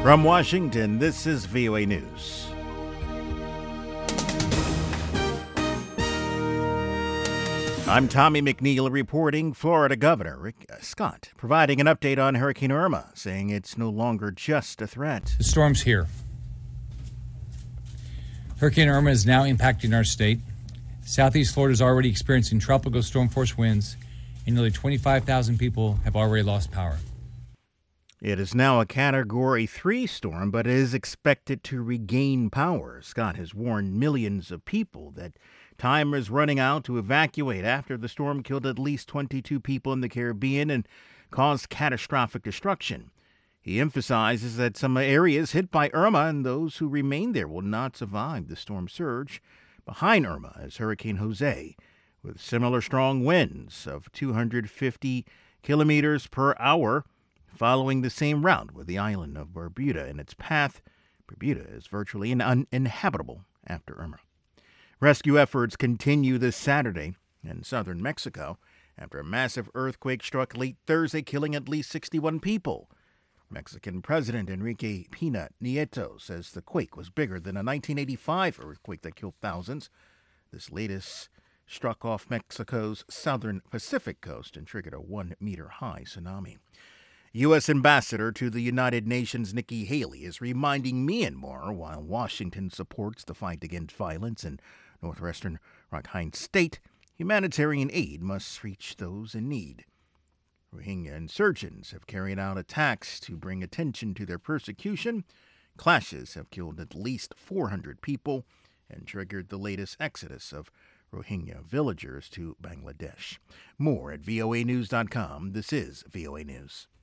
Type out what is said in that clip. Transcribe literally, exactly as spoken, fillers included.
From Washington, this is V O A News. I'm Tommy McNeil reporting. Florida Governor Rick Scott providing an update on Hurricane Irma, saying it's no longer just a threat. The storm's here. Hurricane Irma is now impacting our state. Southeast Florida is already experiencing tropical storm force winds, and nearly twenty-five thousand people have already lost power. It is now a Category three storm, but it is expected to regain power. Scott has warned millions of people that time is running out to evacuate after the storm killed at least twenty-two people in the Caribbean and caused catastrophic destruction. He emphasizes that some areas hit by Irma and those who remain there will not survive the storm surge. Behind Irma is Hurricane Jose, with similar strong winds of two hundred fifty kilometers per hour, following the same route with the island of Barbuda in its path. Barbuda is virtually uninhabitable after Irma. Rescue efforts continue this Saturday in southern Mexico after a massive earthquake struck late Thursday, killing at least sixty-one people. Mexican President Enrique Pena Nieto says the quake was bigger than a nineteen eighty-five earthquake that killed thousands. This latest struck off Mexico's southern Pacific coast and triggered a one-meter-high tsunami. U S Ambassador to the United Nations Nikki Haley is reminding Myanmar, while Washington supports the fight against violence in northwestern Rakhine State, humanitarian aid must reach those in need. Rohingya insurgents have carried out attacks to bring attention to their persecution. Clashes have killed at least four hundred people and triggered the latest exodus of Rohingya villagers to Bangladesh. More at V O A news dot com. This is V O A News.